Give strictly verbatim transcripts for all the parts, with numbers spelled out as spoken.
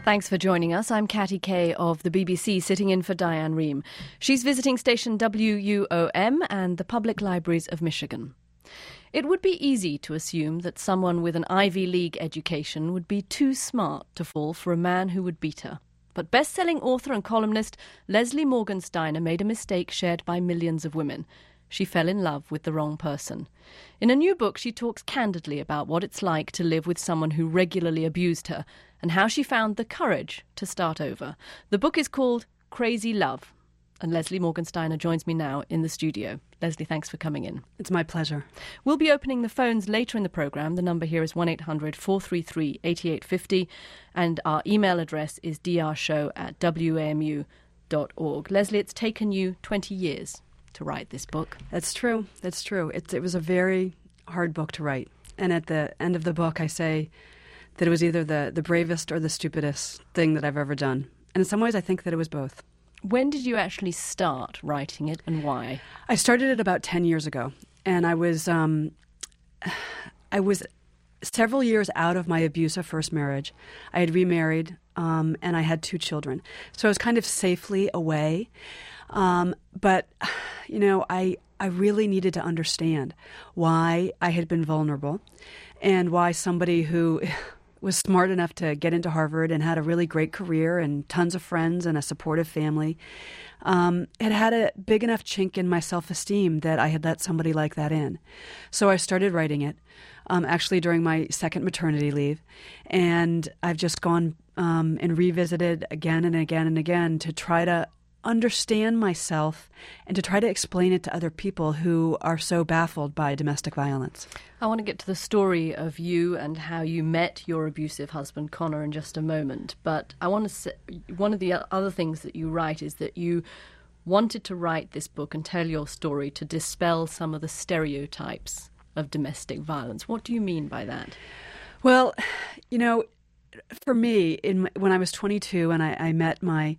Thanks for joining us. I'm Katty Kay of the B B C, sitting in for Diane Rehm. She's visiting station W U O M and the Public Libraries of Michigan. It would be easy to assume that someone with an Ivy League education would be too smart to fall for a man who would beat her. But best-selling author and columnist Leslie Morgensteiner made a mistake shared by millions of women. She fell in love with the wrong person. In a new book, she talks candidly about what it's like to live with someone who regularly abused her and how she found the courage to start over. The book is called Crazy Love, and Leslie Morgensteiner joins me now in the studio. Leslie, thanks for coming in. It's my pleasure. We'll be opening the phones later in the programme. The number here is one eight hundred four three three eight eight five zero, and our email address is d r show at w a m u dot org. Leslie, it's taken you twenty years to write this book. That's true. That's true. It, it was a very hard book to write. And at the end of the book, I say that it was either the, the bravest or the stupidest thing that I've ever done. And in some ways, I think that it was both. When did you actually start writing it, and why? I started it about ten years ago. And I was, um, I was several years out of my abusive first marriage. I had remarried, um, and I had two children. So I was kind of safely away. Um, but, you know, I, I really needed to understand why I had been vulnerable and why somebody who was smart enough to get into Harvard and had a really great career and tons of friends and a supportive family, um, had had a big enough chink in my self-esteem that I had let somebody like that in. So I started writing it, um, actually during my second maternity leave. And I've just gone um, and revisited again and again and again to try to understand myself and to try to explain it to other people who are so baffled by domestic violence. I want to get to the story of you and how you met your abusive husband, Connor, in just a moment. But I want to say, one of the other things that you write is that you wanted to write this book and tell your story to dispel some of the stereotypes of domestic violence. What do you mean by that? Well, you know, for me, in when I was twenty-two and I, I met my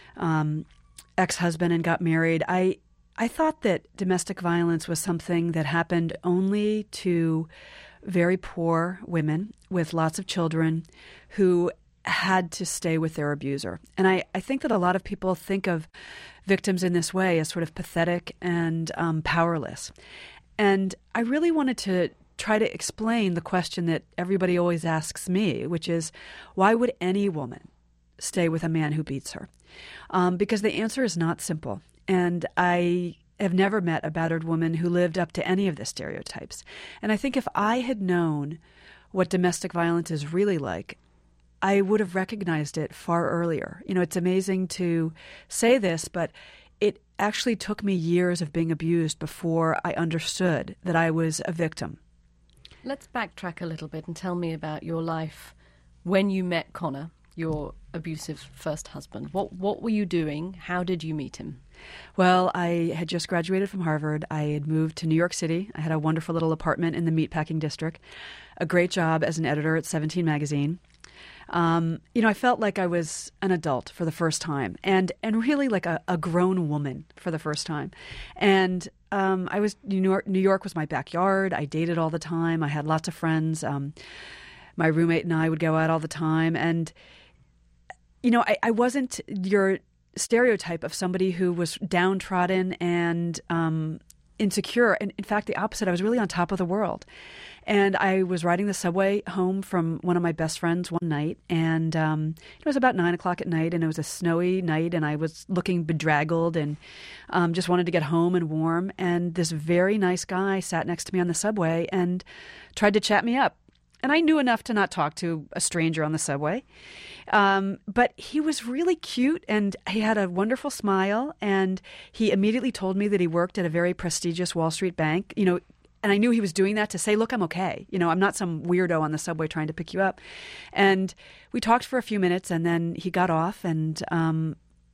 um, ex-husband and got married, I I thought that domestic violence was something that happened only to very poor women with lots of children who had to stay with their abuser. And I, I think that a lot of people think of victims in this way as sort of pathetic and um, powerless. And I really wanted to try to explain the question that everybody always asks me, which is, why would any woman stay with a man who beats her? Um, because the answer is not simple. And I have never met a battered woman who lived up to any of the stereotypes. And I think if I had known what domestic violence is really like, I would have recognized it far earlier. You know, it's amazing to say this, but it actually took me years of being abused before I understood that I was a victim. Let's backtrack a little bit and tell me about your life when you met Connor, your abusive first husband. What what were you doing? How did you meet him? Well, I had just graduated from Harvard. I had moved to New York City. I had a wonderful little apartment in the meatpacking district, a great job as an editor at Seventeen magazine. Um, you know, I felt like I was an adult for the first time, and and really like a, a grown woman for the first time. And um, I was New York. New York was my backyard. I dated all the time. I had lots of friends. Um, my roommate and I would go out all the time, and you know, I, I wasn't your stereotype of somebody who was downtrodden and um, insecure. And in fact, the opposite. I was really on top of the world. And I was riding the subway home from one of my best friends one night, and um, it was about nine o'clock at night, and it was a snowy night, and I was looking bedraggled and um, just wanted to get home and warm. And this very nice guy sat next to me on the subway and tried to chat me up. And I knew enough to not talk to a stranger on the subway. Um, but he was really cute, and he had a wonderful smile, and he immediately told me that he worked at a very prestigious Wall Street bank, you know, and I knew he was doing that to say, look, I'm okay. You know, I'm not some weirdo on the subway trying to pick you up. And we talked for a few minutes, and then he got off, and um,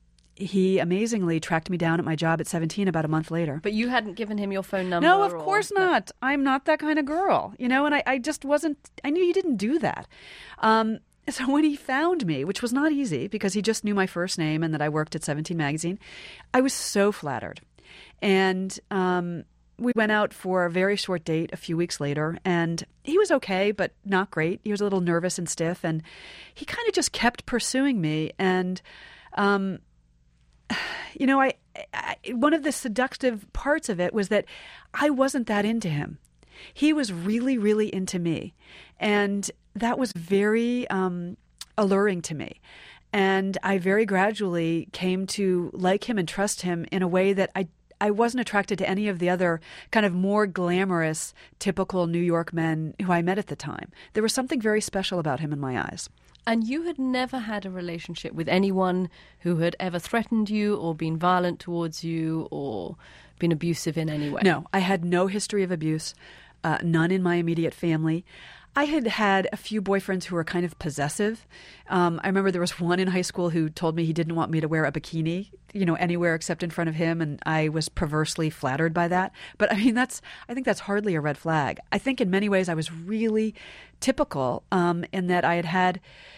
he amazingly tracked me down at my job at Seventeen about a month later. But you hadn't given him your phone number? No, of or, course not. No. I'm not that kind of girl, you know, and I, I just wasn't, I knew he didn't do that. Um, so when he found me, which was not easy because he just knew my first name and that I worked at Seventeen magazine, I was so flattered. And um, we went out for a very short date a few weeks later, and he was okay, but not great. He was a little nervous and stiff, and he kind of just kept pursuing me. And, um, you know, I, I one of the seductive parts of it was that I wasn't that into him. He was really, really into me, and that was very um, alluring to me. And I very gradually came to like him and trust him in a way that I I wasn't attracted to any of the other kind of more glamorous, typical New York men who I met at the time. There was something very special about him in my eyes. And you had never had a relationship with anyone who had ever threatened you or been violent towards you or been abusive in any way? No, I had no history of abuse, uh, none in my immediate family. I had had a few boyfriends who were kind of possessive. Um, I remember there was one in high school who told me he didn't want me to wear a bikini, you know, anywhere except in front of him, and I was perversely flattered by that. But I mean, that's I think that's hardly a red flag. I think in many ways I was really typical um, in that I had had,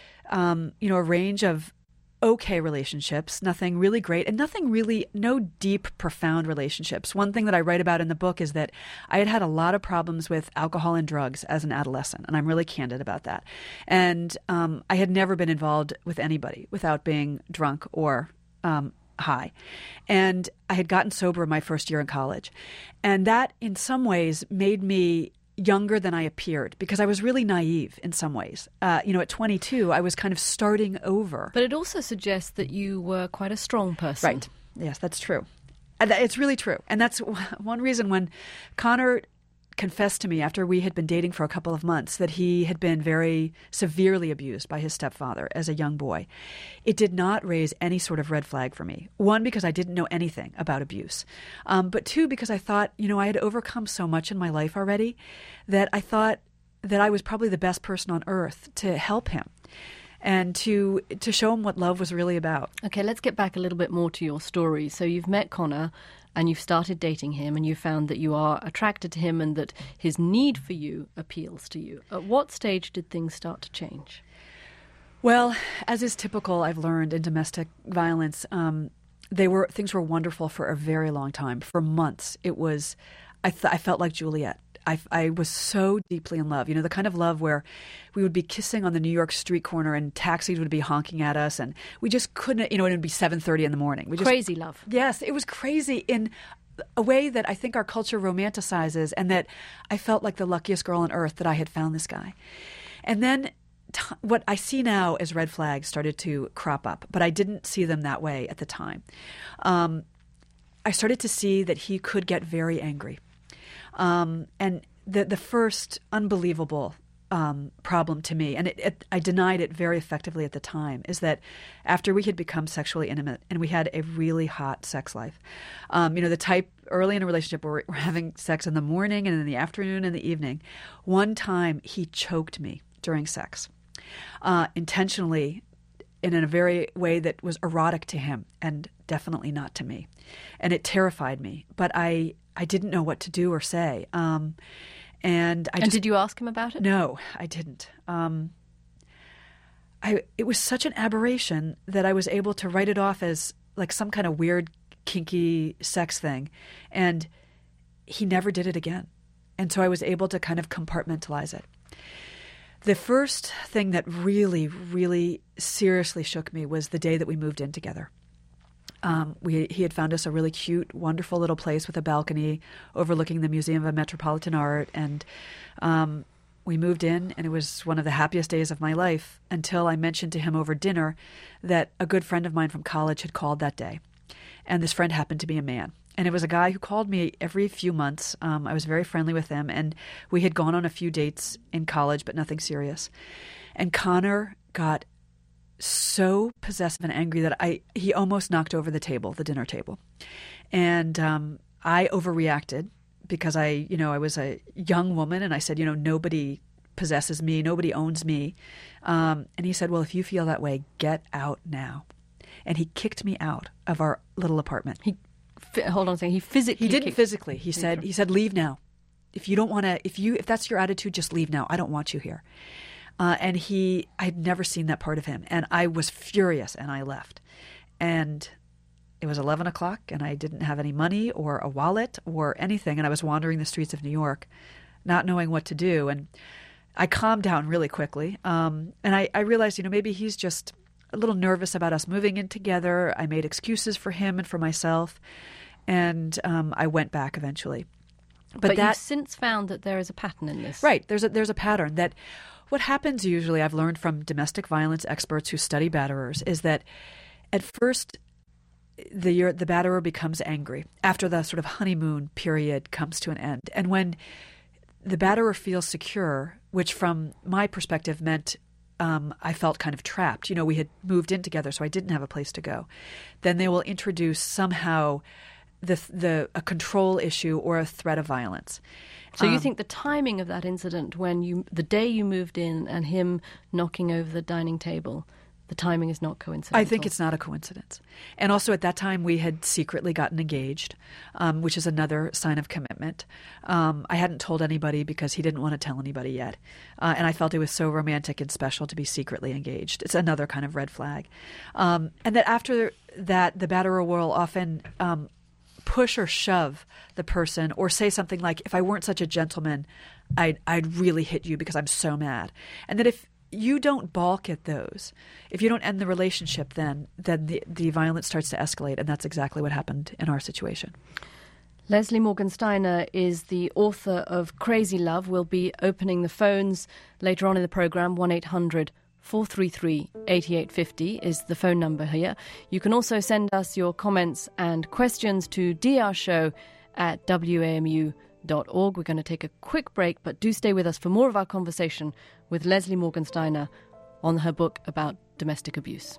um, you know, a range of okay relationships, nothing really great, and nothing really, no deep, profound relationships. One thing that I write about in the book is that I had had a lot of problems with alcohol and drugs as an adolescent, and I'm really candid about that. And um, I had never been involved with anybody without being drunk or um, high. And I had gotten sober in my first year in college. And that, in some ways, made me younger than I appeared because I was really naive in some ways. Uh, you know, at twenty-two, I was kind of starting over. But it also suggests that you were quite a strong person. Right. Yes, that's true. And that- It's really true. And that's one reason when Connor confessed to me after we had been dating for a couple of months that he had been very severely abused by his stepfather as a young boy. It did not raise any sort of red flag for me. One, because I didn't know anything about abuse. Um, but two, because I thought, you know, I had overcome so much in my life already that I thought that I was probably the best person on earth to help him and to to show him what love was really about. Okay, let's get back a little bit more to your story. So you've met Connor and you've started dating him and you found that you are attracted to him and that his need for you appeals to you. At what stage did things start to change? Well, as is typical, I've learned in domestic violence, um, they were things were wonderful for a very long time. For months, it was, I, th- I felt like Juliet. I, I was so deeply in love, you know, the kind of love where we would be kissing on the New York street corner and taxis would be honking at us and we just couldn't, you know, it would be seven thirty in the morning. We just, crazy love. Yes, it was crazy in a way that I think our culture romanticizes and that I felt like the luckiest girl on earth that I had found this guy. And then t- what I see now as red flags started to crop up, but I didn't see them that way at the time. Um, I started to see that he could get very angry. Um, and the the first unbelievable um, problem to me, and it, it, I denied it very effectively at the time, is that after we had become sexually intimate and we had a really hot sex life, um, you know, the type early in a relationship where we're, we're having sex in the morning and in the afternoon and the evening, one time he choked me during sex, uh, intentionally, and in a very way that was erotic to him and definitely not to me. And it terrified me, but I... I didn't know what to do or say. Um, and I and just, did you ask him about it? No, I didn't. Um, I, it was such an aberration that I was able to write it off as like some kind of weird, kinky sex thing. And he never did it again. And so I was able to kind of compartmentalize it. The first thing that really, really seriously shook me was the day that we moved in together. Um, we, he had found us a really cute, wonderful little place with a balcony overlooking the Museum of Metropolitan Art. And um, we moved in, and it was one of the happiest days of my life until I mentioned to him over dinner that a good friend of mine from college had called that day. And this friend happened to be a man. And it was a guy who called me every few months. Um, I was very friendly with him, and we had gone on a few dates in college, but nothing serious. And Connor got so possessive and angry that I he almost knocked over the table, the dinner table. And um, I overreacted because I, you know, I was a young woman and I said, you know, nobody possesses me, nobody owns me. Um, and he said, well, if you feel that way, get out now. And he kicked me out of our little apartment. He hold on a second. He physically He didn't kicked- physically. He said, he said, leave now. If you don't want to, if you, if that's your attitude, just leave now. I don't want you here. Uh, and he, I had never seen that part of him. And I was furious and I left. And it was eleven o'clock and I didn't have any money or a wallet or anything. And I was wandering the streets of New York, not knowing what to do. And I calmed down really quickly. Um, and I, I realized, you know, maybe he's just a little nervous about us moving in together. I made excuses for him and for myself. And um, I went back eventually. But, But, but that, you've since found that there is a pattern in this. right, there's a, there's a pattern that what happens usually, I've learned from domestic violence experts who study batterers, is that at first the the batterer becomes angry after the sort of honeymoon period comes to an end. And when the batterer feels secure, which from my perspective meant um, I felt kind of trapped. You know, we had moved in together, so I didn't have a place to go. Then they will introduce somehow the the a control issue or a threat of violence. So you Um, think the timing of that incident, when you the day you moved in and him knocking over the dining table, the timing is not coincidental? I think it's not a coincidence. And also at that time, we had secretly gotten engaged, um, which is another sign of commitment. Um, I hadn't told anybody because he didn't want to tell anybody yet. Uh, and I felt it was so romantic and special to be secretly engaged. It's another kind of red flag. Um, and that after that, the batterer will often um, push or shove the person or say something like, if I weren't such a gentleman, I'd, I'd really hit you because I'm so mad. And that if you don't balk at those, if you don't end the relationship, then then the, the violence starts to escalate, and that's exactly what happened in our situation. Leslie Morgan Steiner is the author of Crazy Love. We'll be opening the phones later on in the programme. one eight hundred four three three eight eight five zero is the phone number here. You can also send us your comments and questions to d r show at w a m u dot org. We're going to take a quick break, but do stay with us for more of our conversation with Leslie Morgan Steiner on her book about domestic abuse.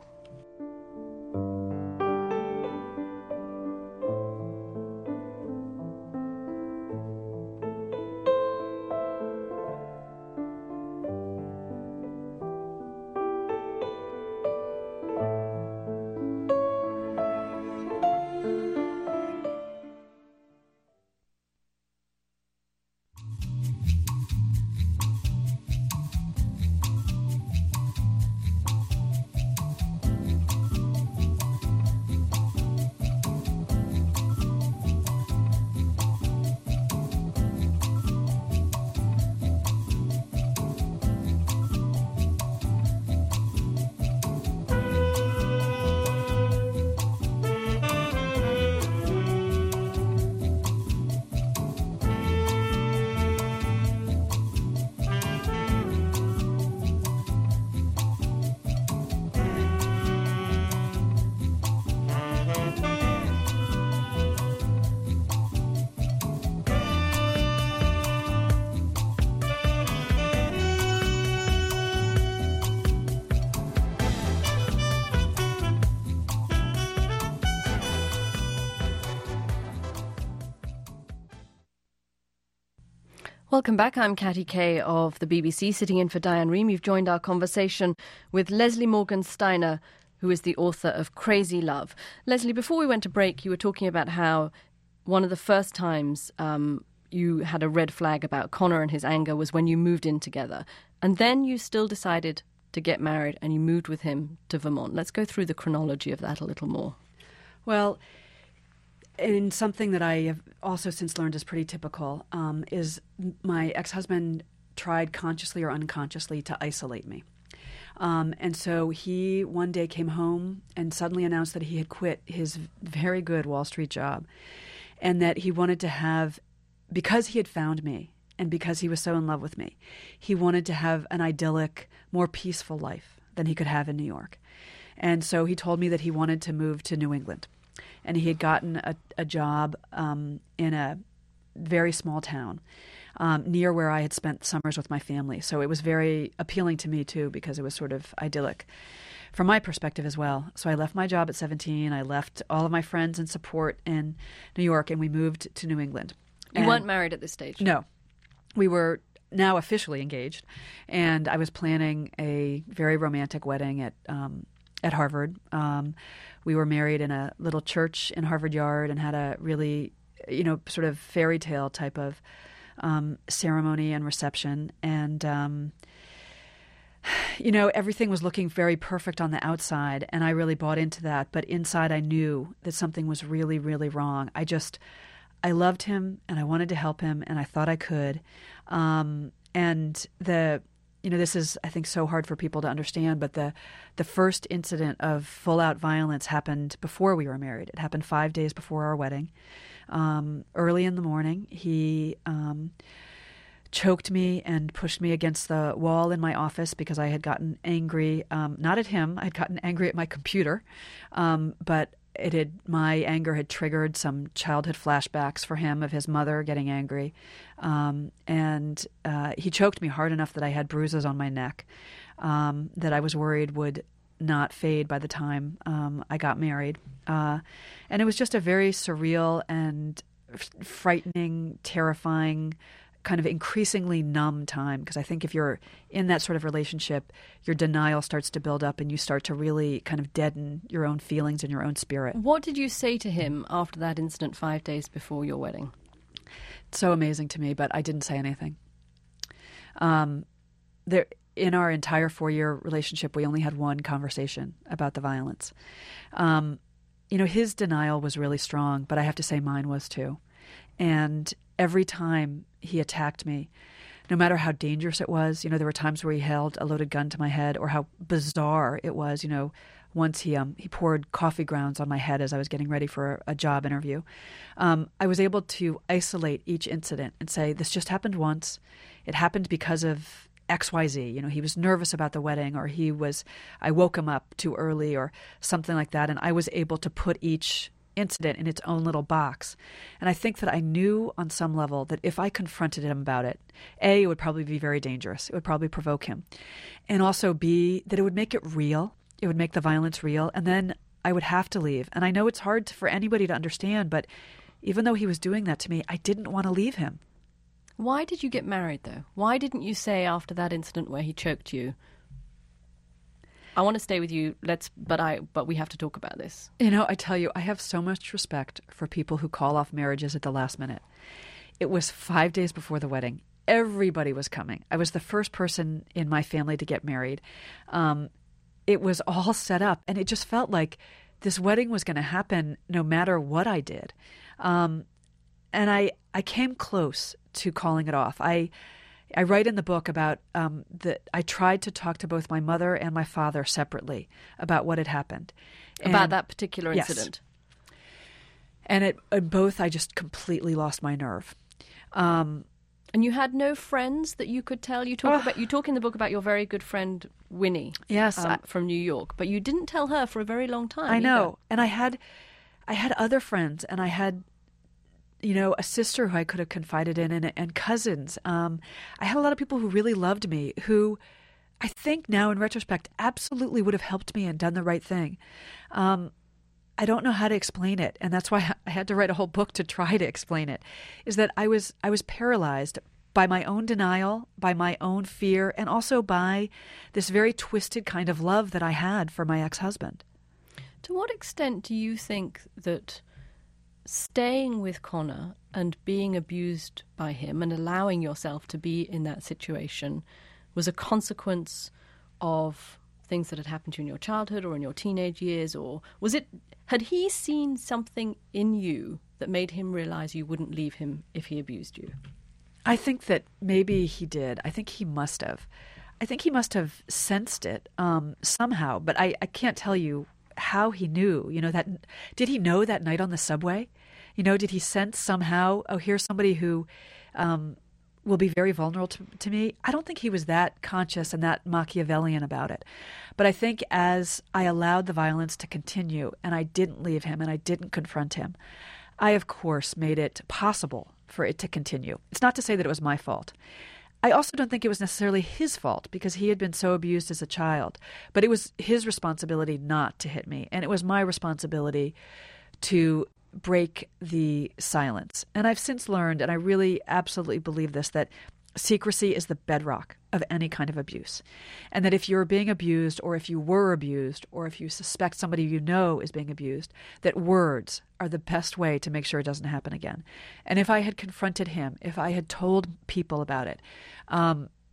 Welcome back. I'm Katty Kay of the B B C, sitting in for Diane Rehm. You've joined our conversation with Leslie Morgan Steiner, who is the author of Crazy Love. Leslie, before we went to break, you were talking about how one of the first times um, you had a red flag about Connor and his anger was when you moved in together. And then you still decided to get married and you moved with him to Vermont. Let's go through the chronology of that a little more. Well, and something that I have also since learned is pretty typical um, is my ex-husband tried consciously or unconsciously to isolate me. Um, and so he one day came home and suddenly announced that he had quit his very good Wall Street job and that he wanted to have, because he had found me and because he was so in love with me, he wanted to have an idyllic, more peaceful life than he could have in New York. And so he told me that he wanted to move to New England. And he had gotten a, a job um, in a very small town um, near where I had spent summers with my family. So it was very appealing to me, too, because it was sort of idyllic from my perspective as well. So I left my job at seventeen. I left all of my friends and support in New York, and we moved to New England. You and weren't married at this stage? No. We were now officially engaged, and I was planning a very romantic wedding at um, at Harvard. Um, we were married in a little church in Harvard Yard and had a really, you know, sort of fairy tale type of um, ceremony and reception. And um, you know, everything was looking very perfect on the outside, and I really bought into that. But inside, I knew that something was really, really wrong. I just, I loved him, and I wanted to help him, and I thought I could. Um, and the, you know, this is, I think, so hard for people to understand, but the, the first incident of full-out violence happened before we were married. It happened five days before our wedding. Um, early in the morning, he um, choked me and pushed me against the wall in my office because I had gotten angry, um, not at him, I'd gotten angry at my computer, um, but it had, my anger had triggered some childhood flashbacks for him of his mother getting angry. Um, and uh, he choked me hard enough that I had bruises on my neck um, that I was worried would not fade by the time um, I got married. Uh, and it was just a very surreal and f- frightening, terrifying, kind of increasingly numb time, because I think if you're in that sort of relationship, your denial starts to build up and you start to really kind of deaden your own feelings and your own spirit. What did you say to him after that incident five days before your wedding? It's so amazing to me, but I didn't say anything. Um, there, in our entire four-year relationship, we only had one conversation about the violence. Um, you know, his denial was really strong, but I have to say mine was too. And every time he attacked me, no matter how dangerous it was, you know, there were times where he held a loaded gun to my head, or how bizarre it was. You know, once he um, he poured coffee grounds on my head as I was getting ready for a, a job interview. Um, I was able to isolate each incident and say, this just happened once. It happened because of X Y Z. You know, he was nervous about the wedding, or he was, I woke him up too early, or something like that. And I was able to put each incident in its own little box. And I think that I knew on some level that if I confronted him about it, A, it would probably be very dangerous. It would probably provoke him. And also B, that it would make it real. It would make the violence real. And then I would have to leave. And I know it's hard for anybody to understand, but even though he was doing that to me, I didn't want to leave him. Why did you get married, though? Why didn't you say after that incident where he choked you, I want to stay with you, let's, but I, but we have to talk about this? You know, I tell you, I have so much respect for people who call off marriages at the last minute. It was five days before the wedding. Everybody was coming. I was the first person in my family to get married. Um, it was all set up, and it just felt like this wedding was going to happen no matter what I did. Um, and I, I came close to calling it off. I I write in the book about um, that I tried to talk to both my mother and my father separately about what had happened. And, about that particular yes. incident? And at, at both, I just completely lost my nerve. Um, and you had no friends that you could tell? You talk uh, about you talk in the book about your very good friend Winnie, yes, um, I, from New York, but you didn't tell her for a very long time. I know, either. and I had, I had other friends, and I had, you know, a sister who I could have confided in, and, and cousins. Um, I had a lot of people who really loved me, who I think now in retrospect absolutely would have helped me and done the right thing. Um, I don't know how to explain it, and that's why I had to write a whole book to try to explain it, is that I was I was paralyzed by my own denial, by my own fear, and also by this very twisted kind of love that I had for my ex-husband. To what extent do you think that staying with Connor and being abused by him and allowing yourself to be in that situation was a consequence of things that had happened to you in your childhood or in your teenage years? Or was it, had he seen something in you that made him realize you wouldn't leave him if he abused you? I think that maybe he did. I think he must have. I think he must have sensed it um, somehow, but I, I can't tell you how he knew. You know, that did he know that night on the subway? You know, did he sense somehow, oh, here's somebody who um, will be very vulnerable to, to me? I don't think he was that conscious and that Machiavellian about it. But I think as I allowed the violence to continue and I didn't leave him and I didn't confront him, I, of course, made it possible for it to continue. It's not to say that it was my fault. I also don't think it was necessarily his fault because he had been so abused as a child. But it was his responsibility not to hit me. And it was my responsibility to break the silence. And I've since learned, and I really absolutely believe this, that secrecy is the bedrock of any kind of abuse. And that if you're being abused, or if you were abused, or if you suspect somebody you know is being abused, that words are the best way to make sure it doesn't happen again. And if I had confronted him, if I had told people about it, um,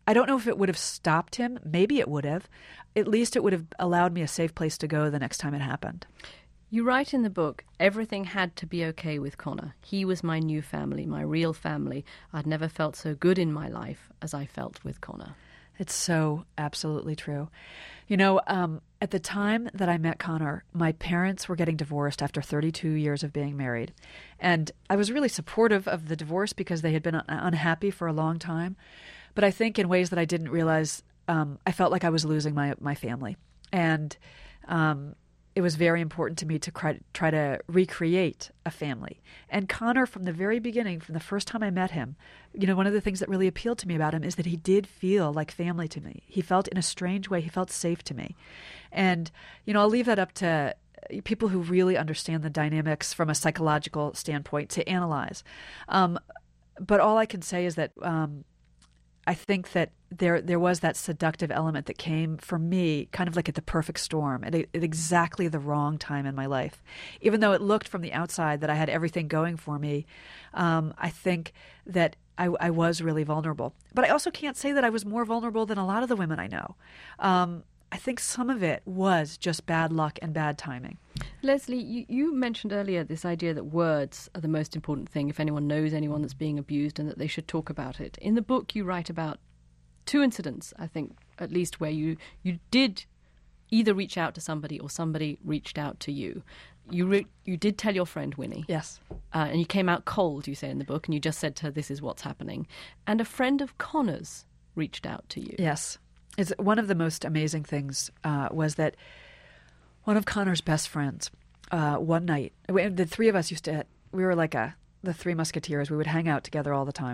I don't know if it would have stopped him. Maybe it would have. At least it would have allowed me a safe place to go the next time it happened. You write in the book, everything had to be okay with Connor. He was my new family, my real family. I'd never felt so good in my life as I felt with Connor. It's so absolutely true. You know, um, at the time that I met Connor, my parents were getting divorced after thirty-two years of being married. And I was really supportive of the divorce because they had been un- unhappy for a long time. But I think in ways that I didn't realize, um, I felt like I was losing my, my family. And um, it was very important to me to try, try to recreate a family. And Connor, from the very beginning, from the first time I met him, you know, one of the things that really appealed to me about him is that he did feel like family to me. He felt in a strange way, he felt safe to me. And, you know, I'll leave that up to people who really understand the dynamics from a psychological standpoint to analyze. Um, but all I can say is that um, I think that there there was that seductive element that came for me kind of like at the perfect storm, at, at exactly the wrong time in my life. Even though it looked from the outside that I had everything going for me, um, I think that I, I was really vulnerable. But I also can't say that I was more vulnerable than a lot of the women I know. Um, I think some of it was just bad luck and bad timing. Leslie, you, you mentioned earlier this idea that words are the most important thing if anyone knows anyone that's being abused and that they should talk about it. In the book, you write about two incidents, I think, at least, where you, you did either reach out to somebody or somebody reached out to you. You re- you did tell your friend Winnie. Yes. Uh, and you came out cold, you say in the book, and you just said to her, this is what's happening. And a friend of Connor's reached out to you. Yes. It's one of the most amazing things uh, was that one of Connor's best friends, uh, one night, we, the three of us used to, we were like a, the Three Musketeers. We would hang out together all the time.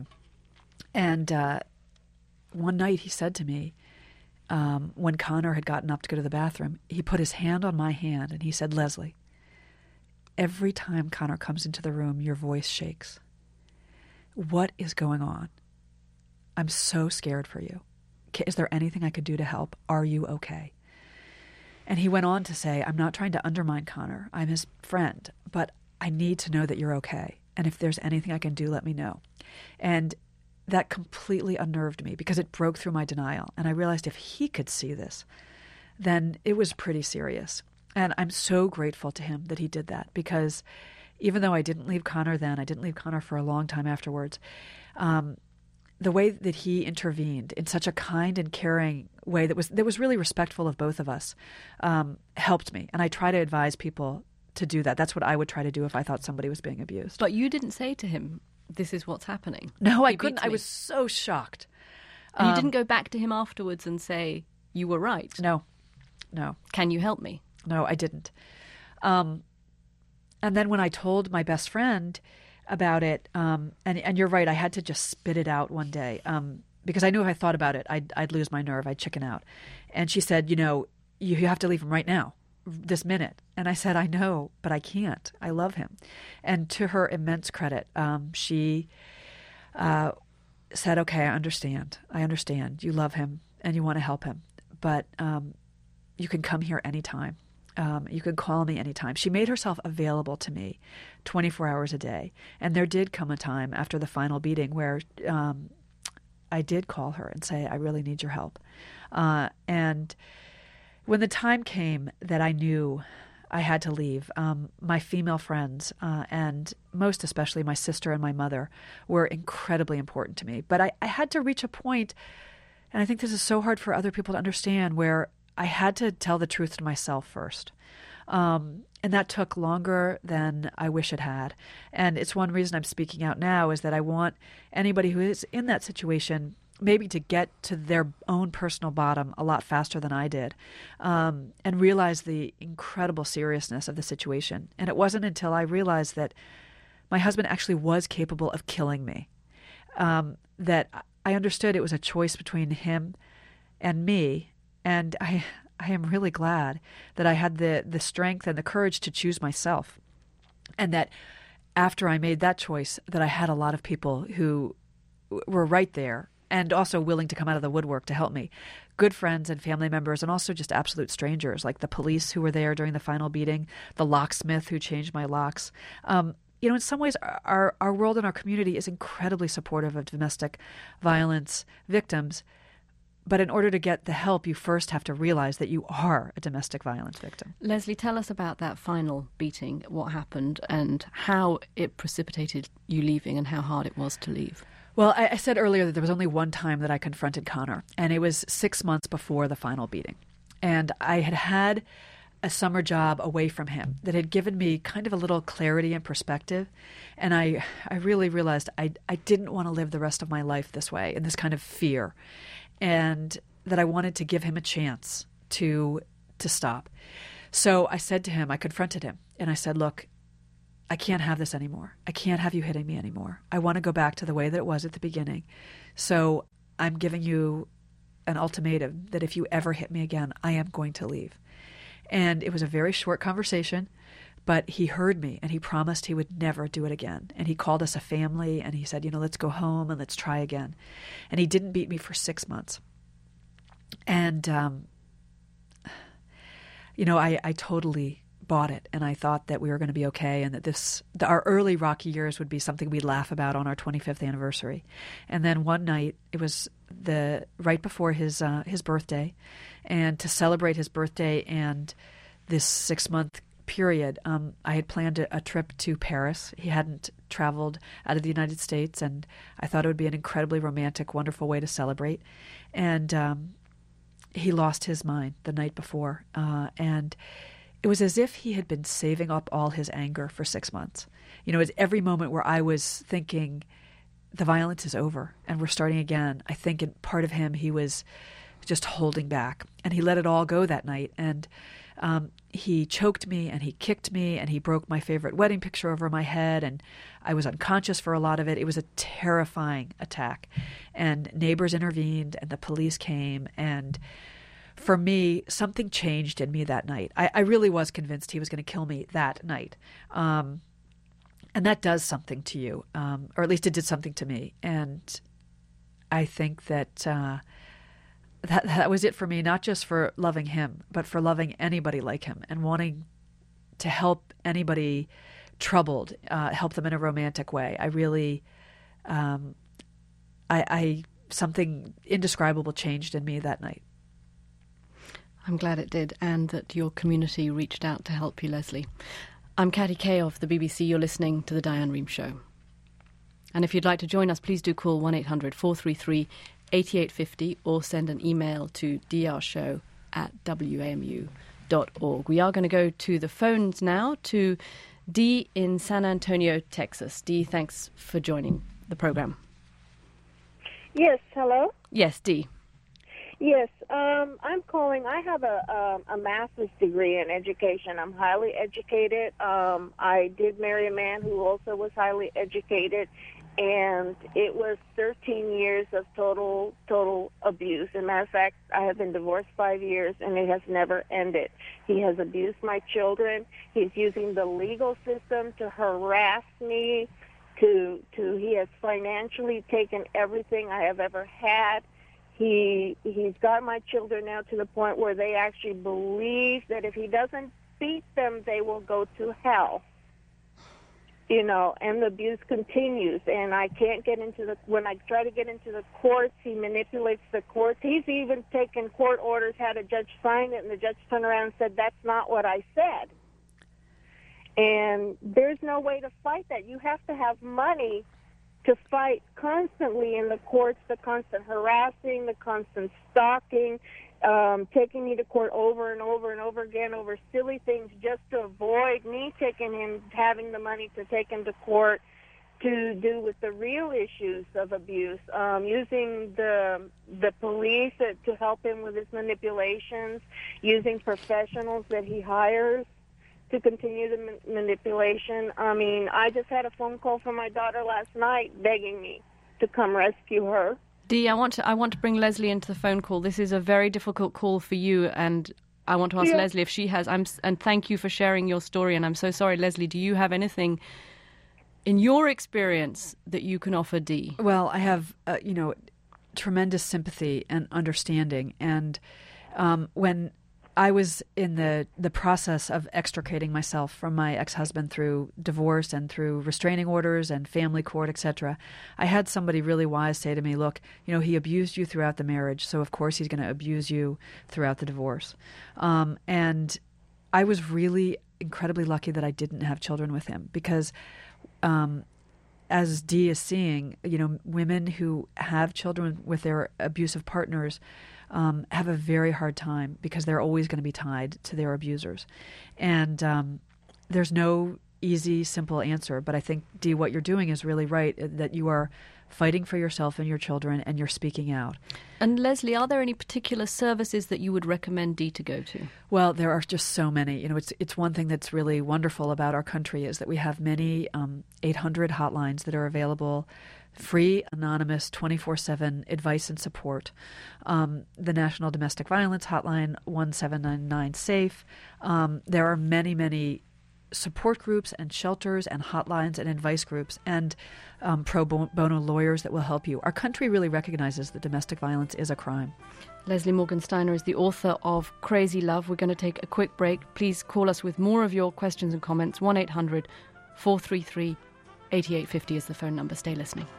And uh, one night he said to me, um, when Connor had gotten up to go to the bathroom, he put his hand on my hand and he said, Leslie, every time Connor comes into the room, your voice shakes. What is going on? I'm so scared for you. Is there anything I could do to help? Are you okay? And he went on to say, I'm not trying to undermine Connor. I'm his friend, but I need to know that you're okay. And if there's anything I can do, let me know. And that completely unnerved me because it broke through my denial. And I realized if he could see this, then it was pretty serious. And I'm so grateful to him that he did that because even though I didn't leave Connor then, I didn't leave Connor for a long time afterwards, um, the way that he intervened in such a kind and caring way that was that was really respectful of both of us um, helped me. And I try to advise people to do that. That's what I would try to do if I thought somebody was being abused. But you didn't say to him, this is what's happening. No, I He couldn't. beats I me. was so shocked. And you Um, didn't go back to him afterwards and say, you were right. No, no, Can you help me? no, I didn't. Um, and then when I told my best friend about it, um, and, and you're right, I had to just spit it out one day um, because I knew if I thought about it, I'd, I'd lose my nerve. I'd chicken out. And she said, you know, you, you have to leave him right now, this minute. And I said, I know, but I can't. I love him. And to her immense credit, um, she uh, said, okay, I understand. I understand. You love him and you want to help him, but um, you can come here anytime. Um, you can call me anytime. She made herself available to me twenty-four hours a day. And there did come a time after the final beating where um, I did call her and say, I really need your help. Uh, and when the time came that I knew I had to leave, um, my female friends, uh, and most especially my sister and my mother, were incredibly important to me. But I, I had to reach a point, and I think this is so hard for other people to understand, where I had to tell the truth to myself first. Um, and that took longer than I wish it had. And it's one reason I'm speaking out now is that I want anybody who is in that situation maybe to get to their own personal bottom a lot faster than I did, um, and realize the incredible seriousness of the situation. And it wasn't until I realized that my husband actually was capable of killing me, um, that I understood it was a choice between him and me. And I I am really glad that I had the, the strength and the courage to choose myself. And that after I made that choice, that I had a lot of people who were right there and also willing to come out of the woodwork to help me. Good friends and family members, and also just absolute strangers, like the police who were there during the final beating, the locksmith who changed my locks. Um, you know, in some ways, our, our world and our community is incredibly supportive of domestic violence victims, but in order to get the help, you first have to realize that you are a domestic violence victim. Leslie, tell us about that final beating, what happened, and how it precipitated you leaving and how hard it was to leave. Well, I, I said earlier that there was only one time that I confronted Connor, and it was six months before the final beating. And I had had a summer job away from him that had given me kind of a little clarity and perspective. And I, I really realized I, I didn't want to live the rest of my life this way, in this kind of fear. And that I wanted to give him a chance to to stop. So I said to him, I confronted him, and I said, look, I can't have this anymore. I can't have you hitting me anymore. I want to go back to the way that it was at the beginning. So I'm giving you an ultimatum that if you ever hit me again, I am going to leave. And it was a very short conversation, but he heard me, and he promised he would never do it again. And he called us a family, and he said, you know, let's go home and let's try again. And he didn't beat me for six months. And, um, you know, I, I totally bought it, and I thought that we were going to be okay, and that this, the, our early rocky years would be something we'd laugh about on our twenty-fifth anniversary. And then one night, it was the right before his uh, his birthday, and to celebrate his birthday and this six-month period, um, I had planned a, a trip to Paris. He hadn't traveled out of the United States, and I thought it would be an incredibly romantic, wonderful way to celebrate. And um, he lost his mind the night before, uh, and it was as if he had been saving up all his anger for six months. You know, at every moment where I was thinking, the violence is over and we're starting again, I think in part of him, he was just holding back. And he let it all go that night. And um, he choked me, and he kicked me, and he broke my favorite wedding picture over my head. And I was unconscious for a lot of it. It was a terrifying attack. And neighbors intervened, and the police came, and for me, something changed in me that night. I, I really was convinced he was going to kill me that night. Um, and that does something to you, um, or at least it did something to me. And I think that, uh, that that was it for me, not just for loving him, but for loving anybody like him and wanting to help anybody troubled, uh, help them in a romantic way. I really, um, I, I something indescribable changed in me that night. I'm glad it did, and that your community reached out to help you, Leslie. I'm Katty Kay of the B B C. You're listening to The Diane Rehm Show. And if you'd like to join us, please do call one eight hundred four three three eight eight five zero or send an email to d r show at w a m u dot org. We are going to go to the phones now to Dee in San Antonio, Texas. Dee, thanks for joining the program. Yes, hello? Yes, Dee. Yes, um, I'm calling. I have a, a, a master's degree in education. I'm highly educated. Um, I did marry a man who also was highly educated, and it was thirteen years of total, total abuse. As a matter of fact, I have been divorced five years, and it has never ended. He has abused my children. He's using the legal system to harass me. To, to he has financially taken everything I have ever had. He he's got my children now to the point where they actually believe that if he doesn't beat them, they will go to hell. You know, and the abuse continues. And I can't get into the when I try to get into the courts, he manipulates the courts. He's even taken court orders, had a judge sign it, and the judge turned around and said, "That's not what I said." And there's no way to fight that. You have to have money to fight constantly in the courts, the constant harassing, the constant stalking, um, taking me to court over and over and over again over silly things just to avoid me taking him, having the money to take him to court to do with the real issues of abuse, um, using the the police to help him with his manipulations, using professionals that he hires to continue the ma- manipulation. I mean, I just had a phone call from my daughter last night begging me to come rescue her. Dee, I want to I want to bring Leslie into the phone call. This is a very difficult call for you, and I want to ask Yeah. Leslie if she has. I'm and thank you for sharing your story. And I'm so sorry, Leslie. Do you have anything in your experience that you can offer Dee? Well, I have, uh, you know, tremendous sympathy and understanding, and um, when I was in the, the process of extricating myself from my ex-husband through divorce and through restraining orders and family court, et cetera. I had somebody really wise say to me, look, you know, he abused you throughout the marriage, so of course he's going to abuse you throughout the divorce. Um, and I was really incredibly lucky that I didn't have children with him because um, as Dee is seeing, you know, women who have children with their abusive partners Um, have a very hard time because they're always going to be tied to their abusers. And um, there's no easy, simple answer. But I think, Dee, what you're doing is really right, that you are fighting for yourself and your children and you're speaking out. And Leslie, are there any particular services that you would recommend Dee to go to? Well, there are just so many. You know, it's it's one thing that's really wonderful about our country is that we have many um, eight hundred hotlines that are available, free, anonymous, twenty-four seven advice and support. Um, the National Domestic Violence Hotline, one seven nine nine SAFE. Um, there are many, many support groups and shelters and hotlines and advice groups and um, pro bono lawyers that will help you. Our country really recognizes that domestic violence is a crime. Leslie Morgan Steiner is the author of Crazy Love. We're going to take a quick break. Please call us with more of your questions and comments. one eight hundred four three three eight eight five zero is the phone number. Stay listening.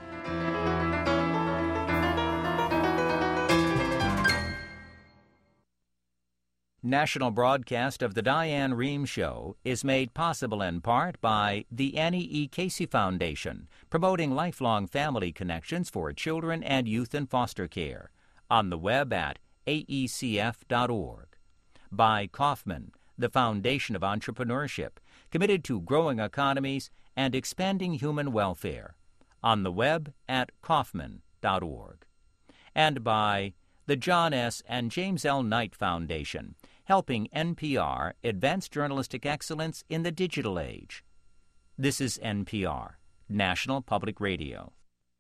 National broadcast of the Diane Rehm Show is made possible in part by the Annie E. Casey Foundation, promoting lifelong family connections for children and youth in foster care, on the web at A E C F dot org. By Kauffman, the Foundation of Entrepreneurship, committed to growing economies and expanding human welfare, on the web at Kauffman dot org. And by the John S. and James L. Knight Foundation, helping N P R advance journalistic excellence in the digital age. This is N P R, National Public Radio.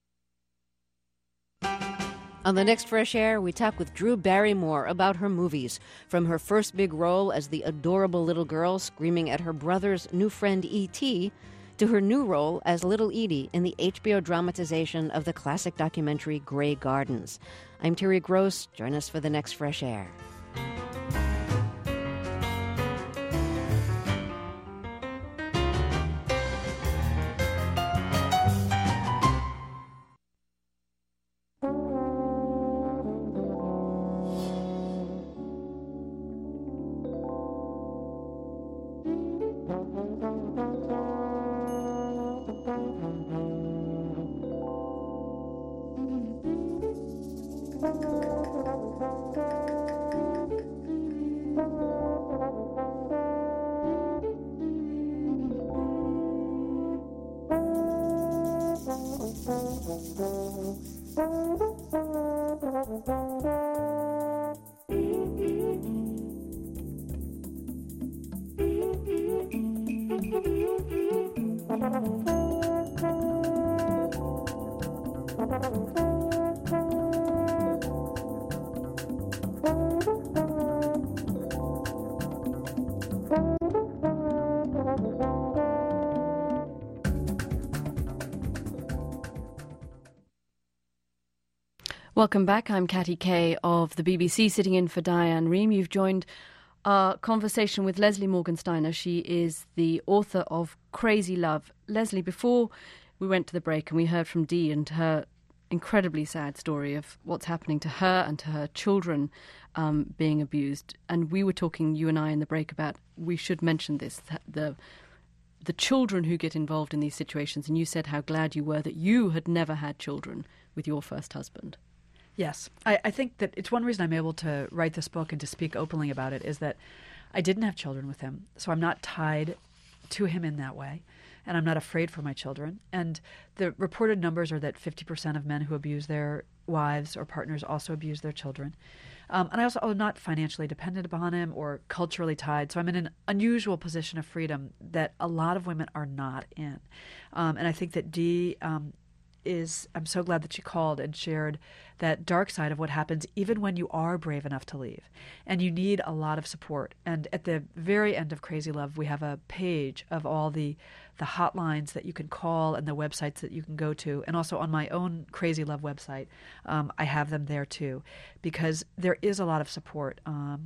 On the next Fresh Air, we talk with Drew Barrymore about her movies, from her first big role as the adorable little girl screaming at her brother's new friend E T, to her new role as Little Edie in the H B O dramatization of the classic documentary Grey Gardens. I'm Terry Gross. Join us for the next Fresh Air. Welcome back. I'm Katty Kay of the B B C, sitting in for Diane Rehm. You've joined our conversation with Leslie Morgan Steiner. She is the author of Crazy Love. Leslie, before we went to the break and we heard from Dee and her incredibly sad story of what's happening to her and to her children um, being abused, and we were talking, you and I, in the break about, we should mention this, that the the children who get involved in these situations, and you said how glad you were that you had never had children with your first husband. Yes. I, I think that it's one reason I'm able to write this book and to speak openly about it is that I didn't have children with him, so I'm not tied to him in that way, and I'm not afraid for my children. And the reported numbers are that fifty percent of men who abuse their wives or partners also abuse their children. Um, and I also am not financially dependent upon him or culturally tied, so I'm in an unusual position of freedom that a lot of women are not in. Um, and I think that Dee um, is, I'm so glad that she called and shared that dark side of what happens even when you are brave enough to leave. And you need a lot of support. And at the very end of Crazy Love, we have a page of all the, the hotlines that you can call and the websites that you can go to. And also on my own Crazy Love website, um, I have them there too, because there is a lot of support. Um,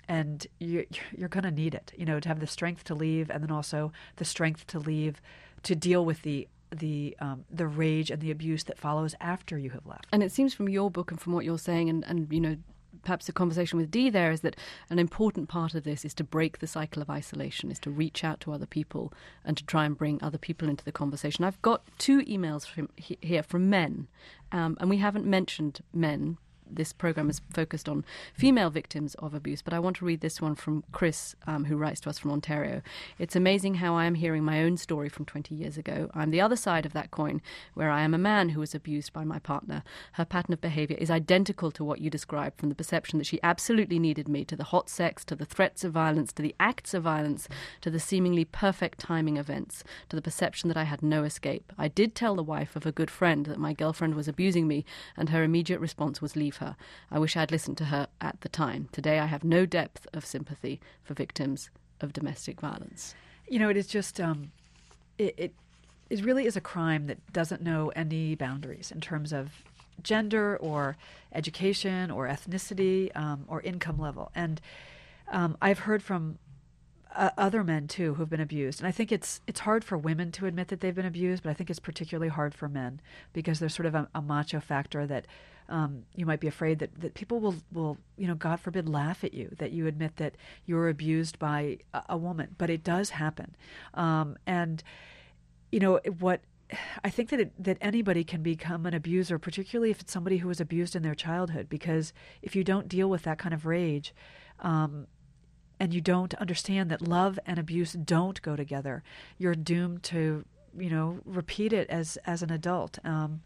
and you, you're going to need it, you know, to have the strength to leave, and then also the strength to leave to deal with the the um, the rage and the abuse that follows after you have left. And it seems from your book and from what you're saying, and, and you know, perhaps the conversation with Dee there, is that an important part of this is to break the cycle of isolation, is to reach out to other people and to try and bring other people into the conversation. I've got two emails from here from men, um, and we haven't mentioned men. This program is focused on female victims of abuse, but I want to read this one from Chris, um, who writes to us from Ontario. It's amazing how I am hearing my own story from twenty years ago. I'm the other side of that coin, where I am a man who was abused by my partner. Her pattern of behaviour is identical to what you described, from the perception that she absolutely needed me, to the hot sex, to the threats of violence, to the acts of violence, to the seemingly perfect timing events, to the perception that I had no escape. I did tell the wife of a good friend that my girlfriend was abusing me, and her immediate response was leave her. I wish I'd listened to her at the time. Today I have no depth of sympathy for victims of domestic violence. You know, it is just, um, it, it, it really is a crime that doesn't know any boundaries in terms of gender or education or ethnicity um, or income level. And um, I've heard from uh, other men, too, who've been abused. And I think it's it's hard for women to admit that they've been abused, but I think it's particularly hard for men because there's sort of a, a macho factor that um, you might be afraid that, that people will, will, you know, God forbid, laugh at you, that you admit that you were abused by a, a woman. But it does happen. Um, and, you know, what I think that it, that anybody can become an abuser, particularly if it's somebody who was abused in their childhood, because if you don't deal with that kind of rage, um, and you don't understand that love and abuse don't go together, you're doomed to, you know, repeat it as, as an adult. Um,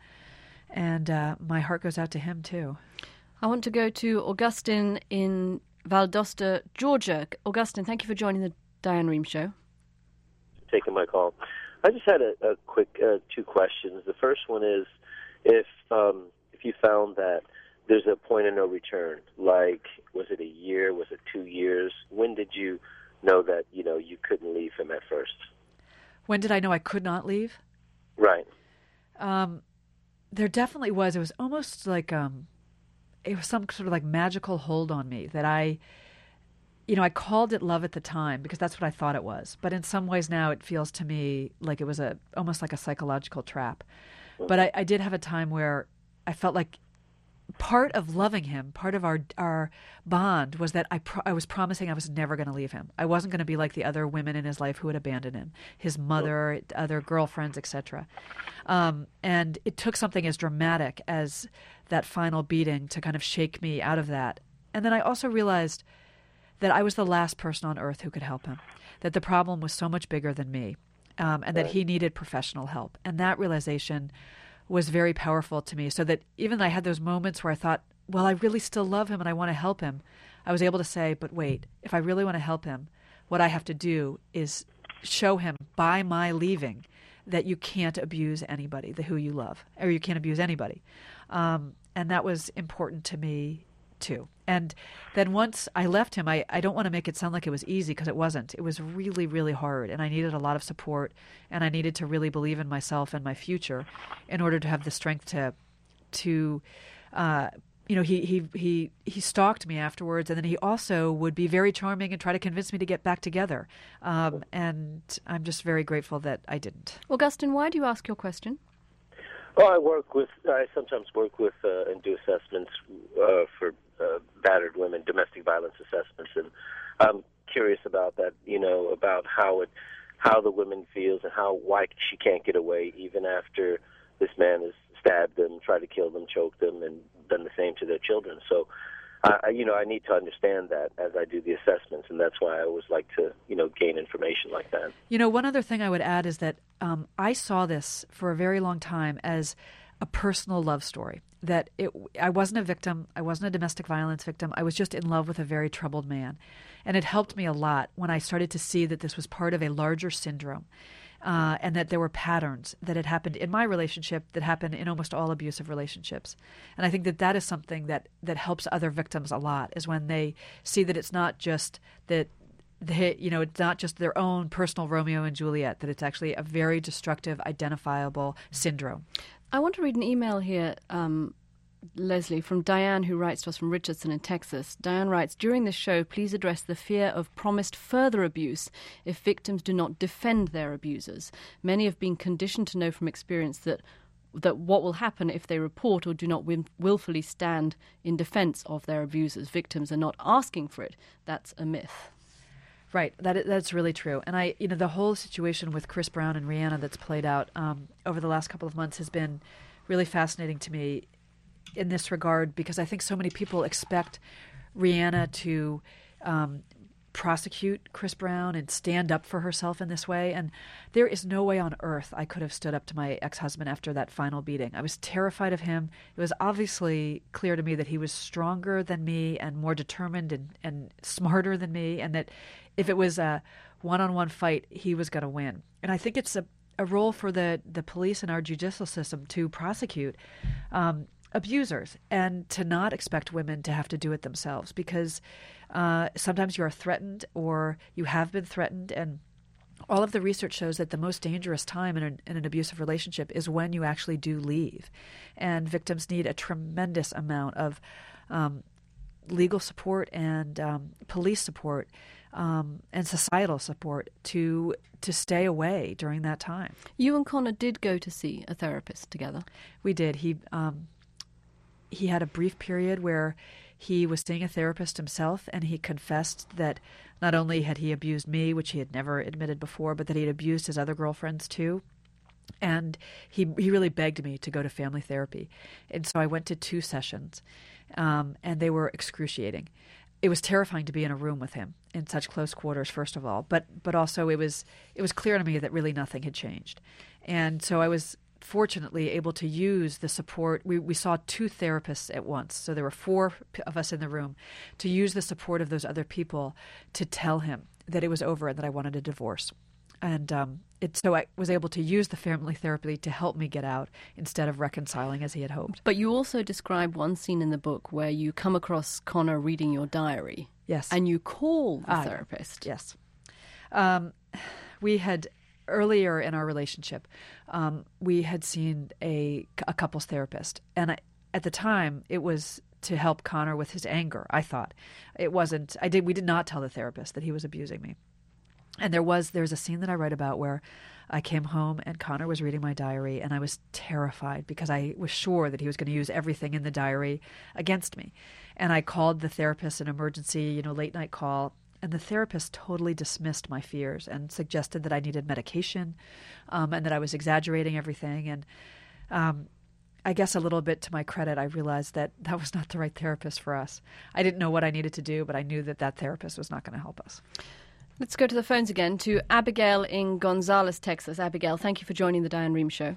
and uh, my heart goes out to him, too. I want to go to Augustine in Valdosta, Georgia. Augustine, thank you for joining the Diane Rehm Show. Taking my call. I just had a, a quick uh, two questions. The first one is if um, if you found that there's a point of no return, like was it a year, was it two years? When did you know that, you know, you couldn't leave him at first? When did I know I could not leave? Right. Um, there definitely was. It was almost like um, it was some sort of like magical hold on me that I, you know, I called it love at the time because that's what I thought it was. But in some ways now it feels to me like it was a almost like a psychological trap. Mm-hmm. But I, I did have a time where I felt like part of loving him, part of our our bond was that I pro- I was promising I was never going to leave him. I wasn't going to be like the other women in his life who would abandon him, his mother, other girlfriends, et cetera. Um, and it took something as dramatic as that final beating to kind of shake me out of that. And then I also realized that I was the last person on earth who could help him, that the problem was so much bigger than me, um, and that he needed professional help. And that realization was very powerful to me, so that even though I had those moments where I thought, well, I really still love him and I want to help him, I was able to say, but wait, if I really want to help him, what I have to do is show him by my leaving that you can't abuse anybody, the who you love, or you can't abuse anybody. Um, and that was important to me too. And then once I left him, I, I don't want to make it sound like it was easy, because it wasn't. It was really, really hard, and I needed a lot of support, and I needed to really believe in myself and my future in order to have the strength to, to, uh, you know, he, he, he, he stalked me afterwards, and then he also would be very charming and try to convince me to get back together. Um, and I'm just very grateful that I didn't. Augustine, why do you ask your question? Well, I work with, I sometimes work with uh, and do assessments uh, for uh, battered women, domestic violence assessments, and I'm curious about that, you know, about how it, how the woman feels and how, why she can't get away even after this man has stabbed them, tried to kill them, choked them, and done the same to their children. So, I, you know, I need to understand that as I do the assessments, and that's why I always like to, you know, gain information like that. You know, one other thing I would add is that um, I saw this for a very long time as a personal love story, that it, I wasn't a victim, I wasn't a domestic violence victim, I was just in love with a very troubled man. And it helped me a lot when I started to see that this was part of a larger syndrome. Uh, and that there were patterns that had happened in my relationship that happened in almost all abusive relationships. And I think that that is something that, that helps other victims a lot, is when they see that it's not just that they, you know, it's not just their own personal Romeo and Juliet, that it's actually a very destructive, identifiable syndrome. I want to read an email here um, Leslie, from Diane, who writes to us from Richardson in Texas. Diane writes, during this show, please address the fear of promised further abuse if victims do not defend their abusers. Many have been conditioned to know from experience that that what will happen if they report or do not will- willfully stand in defense of their abusers. Victims are not asking for it. That's a myth. Right, that that's really true. And I, you know, the whole situation with Chris Brown and Rihanna that's played out um, over the last couple of months has been really fascinating to me in this regard, because I think so many people expect Rihanna to um, prosecute Chris Brown and stand up for herself in this way. And there is no way on earth I could have stood up to my ex-husband after that final beating. I was terrified of him. It was obviously clear to me that he was stronger than me and more determined and, and smarter than me, and that if it was a one-on-one fight, he was going to win. And I think it's a, a role for the, the police and our judicial system to prosecute um, abusers and to not expect women to have to do it themselves, because uh, sometimes you are threatened or you have been threatened, and all of the research shows that the most dangerous time in an, in an abusive relationship is when you actually do leave. And victims need a tremendous amount of um, legal support and um, police support um, and societal support to to stay away during that time. You and Connor did go to see a therapist together. We did. He um, he had a brief period where he was seeing a therapist himself, and he confessed that not only had he abused me, which he had never admitted before, but that he had abused his other girlfriends too. And he he really begged me to go to family therapy. And so I went to two sessions, um, and they were excruciating. It was terrifying to be in a room with him in such close quarters, first of all, but but also it was it was clear to me that really nothing had changed. And so I was fortunately able to use the support. We, we saw two therapists at once, so there were four of us in the room, to use the support of those other people to tell him that it was over and that I wanted a divorce. And um, it, so I was able to use the family therapy to help me get out instead of reconciling as he had hoped. But you also describe one scene in the book where you come across Connor reading your diary. Yes. And you call the Ah, therapist. Yes. Um, we had, earlier in our relationship, um, we had seen a, a couples therapist. And I, at the time, it was to help Connor with his anger, I thought. It wasn't, I did, we did not tell the therapist that he was abusing me. And there was there's a scene that I write about where I came home and Connor was reading my diary, and I was terrified because I was sure that he was going to use everything in the diary against me. And I called the therapist an emergency, you know, late night call, and the therapist totally dismissed my fears and suggested that I needed medication, um, and that I was exaggerating everything. And um, I guess a little bit to my credit, I realized that that was not the right therapist for us. I didn't know what I needed to do, but I knew that that therapist was not going to help us. Let's go to the phones again to Abigail in Gonzales, Texas. Abigail, thank you for joining the Diane Rehm Show.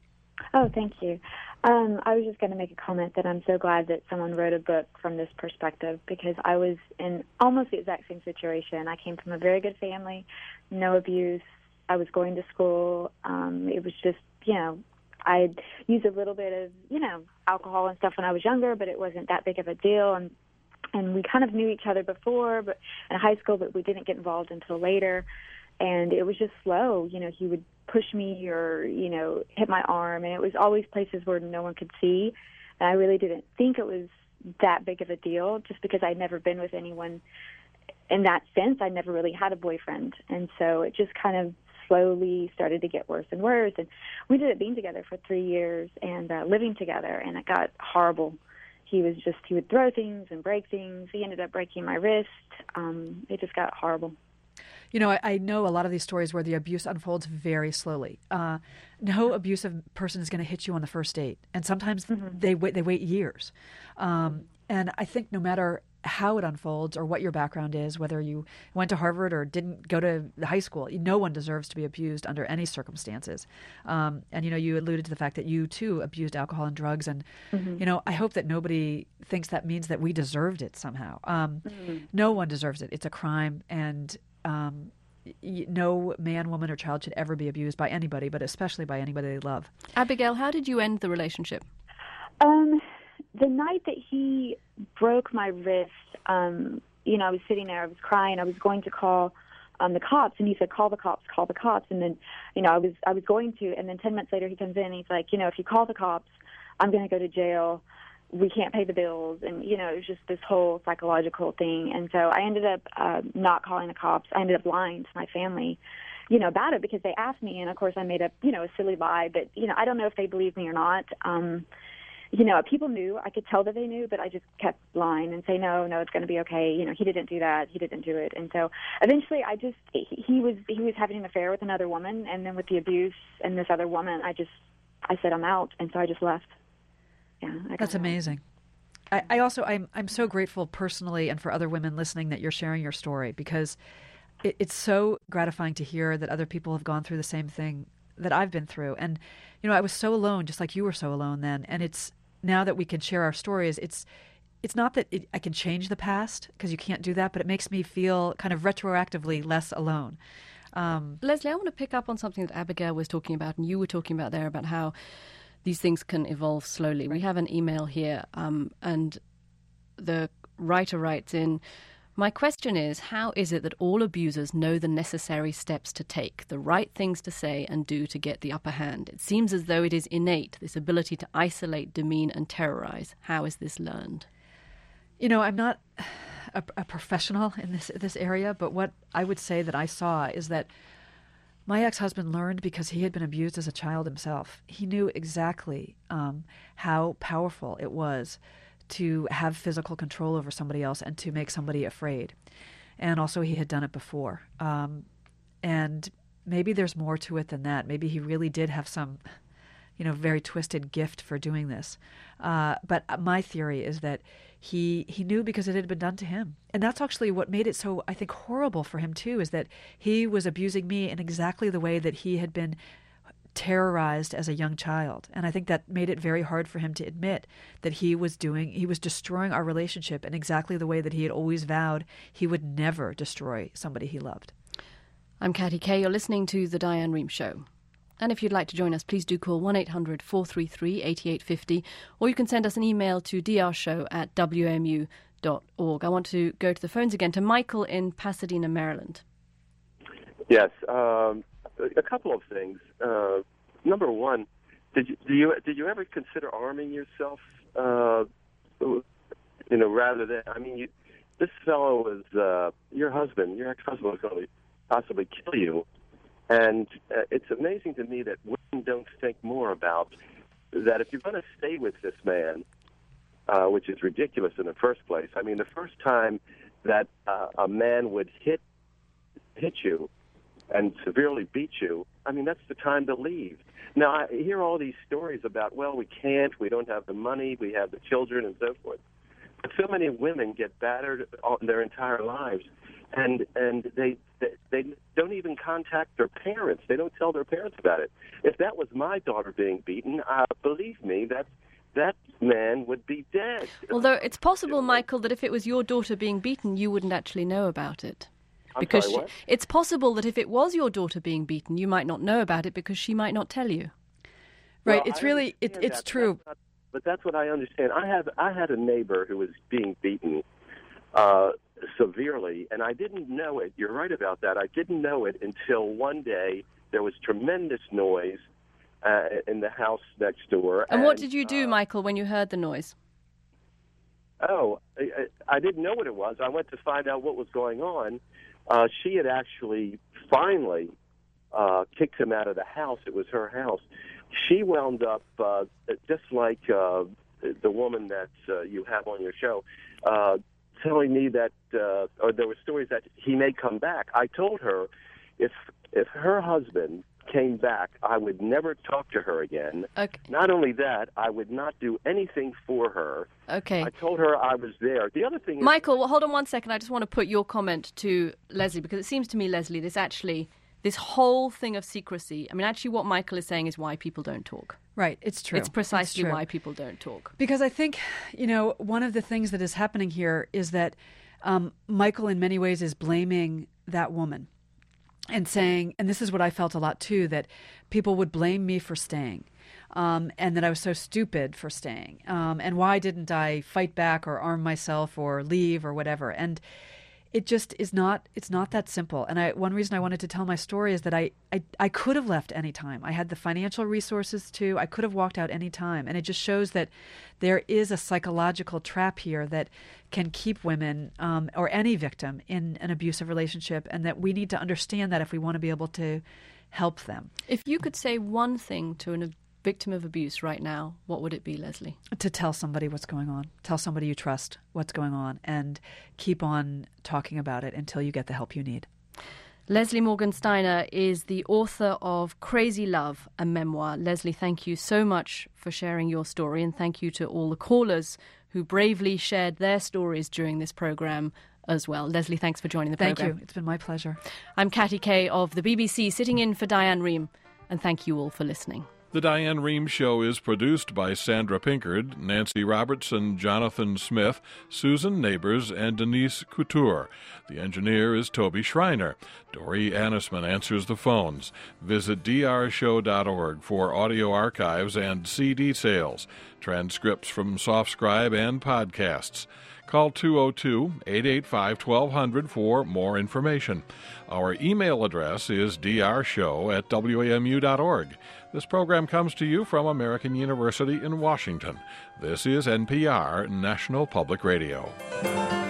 Oh, thank you. Um, I was just going to make a comment that I'm so glad that someone wrote a book from this perspective, because I was in almost the exact same situation. I came from a very good family, no abuse. I was going to school. Um, it was just, you know, I used a little bit of, you know, alcohol and stuff when I was younger, but it wasn't that big of a deal. And And we kind of knew each other before, but in high school, but we didn't get involved until later. And it was just slow. You know, he would push me or, you know, hit my arm. And it was always places where no one could see. And I really didn't think it was that big of a deal, just because I'd never been with anyone in that sense. I never really had a boyfriend. And so it just kind of slowly started to get worse and worse. And we ended up being together for three years and uh, living together. And it got horrible. He was just, he would throw things and break things. He ended up breaking my wrist. Um, it just got horrible. You know, I, I know a lot of these stories where the abuse unfolds very slowly. Uh, no abusive person is going to hit you on the first date. And sometimes mm-hmm. they wait, they wait years. Um, and I think no matter how it unfolds or what your background is, whether you went to Harvard or didn't go to high school, no one deserves to be abused under any circumstances. Um, and, you know, you alluded to the fact that you, too, abused alcohol and drugs. And, mm-hmm. you know, I hope that nobody thinks that means that we deserved it somehow. Um, mm-hmm. No one deserves it. It's a crime. And um, y- no man, woman, or child should ever be abused by anybody, but especially by anybody they love. Abigail, how did you end the relationship? Um, the night that he broke my wrist, um, you know, I was sitting there, I was crying, I was going to call um, the cops, and he said, call the cops, call the cops. And then, you know, I was I was going to, and then ten minutes later he comes in and he's like, you know, if you call the cops, I'm going to go to jail. we can't pay the bills, and, you know, it was just this whole psychological thing. And so I ended up uh, not calling the cops. I ended up lying to my family, you know, about it because they asked me, and, of course, I made up, you know, a silly lie. But, you know, I don't know if they believed me or not. Um, you know, people knew. I could tell that they knew, but I just kept lying and say, no, no, it's going to be okay. You know, he didn't do that. He didn't do it. And so eventually I just, he was, he was having an affair with another woman, and then with the abuse and this other woman, I just, I said, I'm out. And so I just left. Yeah, I That's amazing. I, I also, I'm, I'm so grateful personally and for other women listening that you're sharing your story, because it, it's so gratifying to hear that other people have gone through the same thing that I've been through. And, you know, I was so alone, just like you were so alone then. And it's, now that we can share our stories, it's, it's not that it, I can change the past, because you can't do that, but it makes me feel kind of retroactively less alone. Um, Leslie, I want to pick up on something that Abigail was talking about, and you were talking about there, about how these things can evolve slowly. Right. We have an email here, um, and the writer writes in, my question is, how is it that all abusers know the necessary steps to take, the right things to say and do to get the upper hand? It seems as though it is innate, this ability to isolate, demean and terrorize. How is this learned? You know, I'm not a, a professional in this this area, but what I would say that I saw is that my ex-husband learned because he had been abused as a child himself. He knew exactly um, how powerful it was to have physical control over somebody else and to make somebody afraid. And also he had done it before. Um, and maybe there's more to it than that. Maybe he really did have some, you know, very twisted gift for doing this. Uh, but my theory is that he he knew because it had been done to him. And that's actually what made it so, I think, horrible for him, too, is that he was abusing me in exactly the way that he had been terrorized as a young child. And I think that made it very hard for him to admit that he was doing, he was destroying our relationship in exactly the way that he had always vowed he would never destroy somebody he loved. I'm Katty Kay. You're listening to The Diane Rehm Show. And if you'd like to join us, please do call one eight hundred four three three eight eight five zero, or you can send us an email to d r show at w m u dot org. I want to go to the phones again to Michael in Pasadena, Maryland. Yes, um, a couple of things. Uh, number one, did you, do you did you ever consider arming yourself? Uh, you know, rather than I mean, you, this fellow was uh, your husband. Your ex-husband was going to possibly kill you. And uh, it's amazing to me that women don't think more about that if you're going to stay with this man, uh, which is ridiculous in the first place. I mean, the first time that uh, a man would hit hit you and severely beat you, I mean, that's the time to leave. Now, I hear all these stories about, well, we can't, we don't have the money, we have the children and so forth. But so many women get battered all, their entire lives. And and they, they they don't even contact their parents. They don't tell their parents about it. If that was my daughter being beaten, uh, believe me, that that man would be dead. Although it's possible, Michael, that if it was your daughter being beaten, you wouldn't actually know about it. I'm because sorry, what? She, it's possible that if it was your daughter being beaten, you might not know about it because she might not tell you. Right. Well, it's I really it, it's that. true. That's not, but that's what I understand. I have I had a neighbor who was being beaten Uh, severely, and I didn't know it. You're right about that. I didn't know it until one day there was tremendous noise uh, in the house next door. And, and what did you do, uh, Michael, when you heard the noise? Oh, I, I didn't know what it was. I went to find out what was going on. Uh, she had actually finally uh, kicked him out of the house. It was her house. She wound up uh, just like uh, the woman that uh, you have on your show, uh, telling me that, uh, or there were stories that he may come back. I told her if if her husband came back, I would never talk to her again. Okay. Not only that, I would not do anything for her. Okay. I told her I was there. The other thing is... Michael, well, hold on one second. I just want to put your comment to Leslie, because it seems to me, Leslie, this actually, this whole thing of secrecy, I mean, actually what Michael is saying is why people don't talk. Right, it's true. It's precisely it's true. why people don't talk. Because I think, you know, one of the things that is happening here is that um, Michael in many ways is blaming that woman and saying, and this is what I felt a lot too, that people would blame me for staying um, and that I was so stupid for staying. Um, and why didn't I fight back or arm myself or leave or whatever? And it just is not, it's not that simple. And I, one reason I wanted to tell my story is that I, I, I could have left any time. I had the financial resources to, I could have walked out any time. And it just shows that there is a psychological trap here that can keep women um, or any victim in an abusive relationship, and that we need to understand that if we want to be able to help them. If you could say one thing to an victim of abuse right now, what would it be, Leslie? To tell somebody what's going on. Tell somebody you trust what's going on, and keep on talking about it until you get the help you need. Leslie Morgan Steiner is the author of Crazy Love, a memoir. Leslie, thank you so much for sharing your story, and thank you to all the callers who bravely shared their stories during this program as well. Leslie, thanks for joining the thank program. Thank you. It's been my pleasure. I'm Katty Kay of the B B C, sitting in for Diane Rehm, and thank you all for listening. The Diane Rehm Show is produced by Sandra Pinkard, Nancy Robertson, Jonathan Smith, Susan Neighbors, and Denise Couture. The engineer is Toby Schreiner. Dory Annisman answers the phones. Visit d r show dot org for audio archives and C D sales, transcripts from SoftScribe and podcasts. Call two oh two, eight eight five, twelve hundred for more information. Our email address is d r show at w a m u dot org. This program comes to you from American University in Washington. This is N P R, National Public Radio.